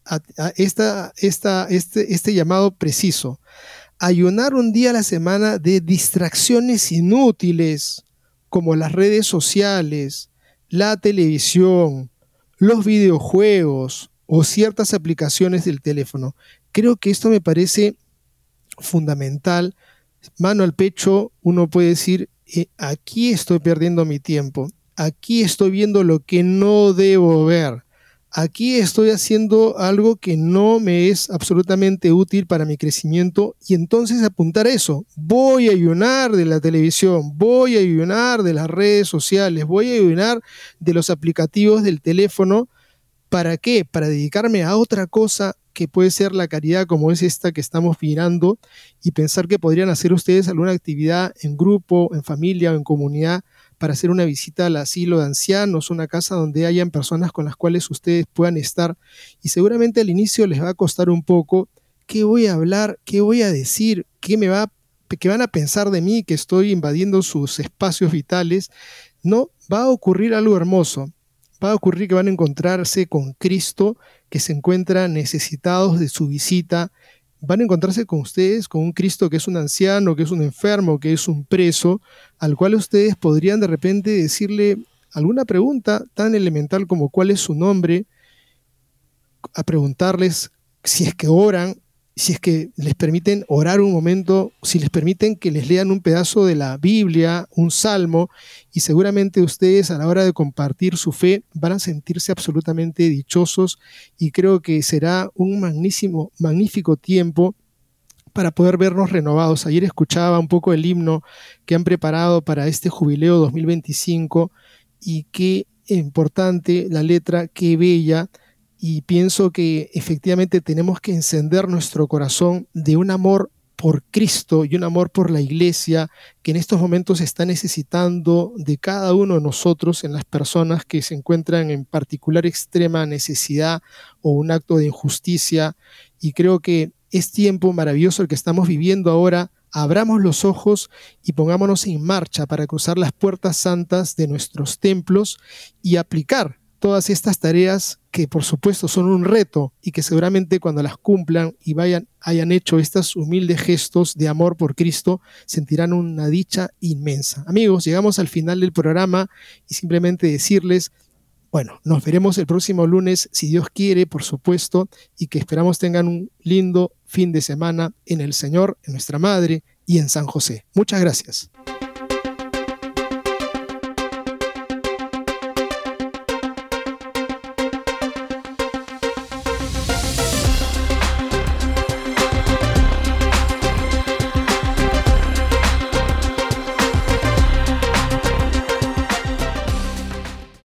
llamado preciso: ayunar un día a la semana de distracciones inútiles como las redes sociales, la televisión, los videojuegos o ciertas aplicaciones del teléfono. Creo que esto me parece fundamental. Mano al pecho, uno puede decir, aquí estoy perdiendo mi tiempo, aquí estoy viendo lo que no debo ver. Aquí estoy haciendo algo que no me es absolutamente útil para mi crecimiento, y entonces apuntar a eso. Voy a ayunar de la televisión, voy a ayunar de las redes sociales, voy a ayunar de los aplicativos del teléfono. ¿Para qué? Para dedicarme a otra cosa que puede ser la caridad, como es esta que estamos mirando, y pensar que podrían hacer ustedes alguna actividad en grupo, en familia o en comunidad, para hacer una visita al asilo de ancianos, una casa donde hayan personas con las cuales ustedes puedan estar, y seguramente al inicio les va a costar un poco. ¿Qué voy a hablar? ¿Qué voy a decir? ¿Qué van a pensar de mí, que estoy invadiendo sus espacios vitales? No, va a ocurrir algo hermoso. Va a ocurrir que van a encontrarse con Cristo, que se encuentra necesitados de su visita. Van a encontrarse con ustedes, con un Cristo que es un anciano, que es un enfermo, que es un preso, al cual ustedes podrían de repente decirle alguna pregunta tan elemental como cuál es su nombre, a preguntarles si es que oran, si es que les permiten orar un momento, si les permiten que les lean un pedazo de la Biblia, un salmo, y seguramente ustedes a la hora de compartir su fe van a sentirse absolutamente dichosos, y creo que será un magnífico tiempo para poder vernos renovados. Ayer escuchaba un poco el himno que han preparado para este jubileo 2025 y qué importante la letra, qué bella, y pienso que efectivamente tenemos que encender nuestro corazón de un amor por Cristo y un amor por la iglesia que en estos momentos está necesitando de cada uno de nosotros, en las personas que se encuentran en particular extrema necesidad o un acto de injusticia. Y creo que es tiempo maravilloso el que estamos viviendo ahora. Abramos los ojos y pongámonos en marcha para cruzar las puertas santas de nuestros templos y aplicar todas estas tareas que por supuesto son un reto y que seguramente cuando las cumplan y hayan hecho estos humildes gestos de amor por Cristo, sentirán una dicha inmensa. Amigos, llegamos al final del programa y simplemente decirles, bueno, nos veremos el próximo lunes, si Dios quiere, por supuesto, y que esperamos tengan un lindo fin de semana en el Señor, en nuestra Madre y en San José. Muchas gracias.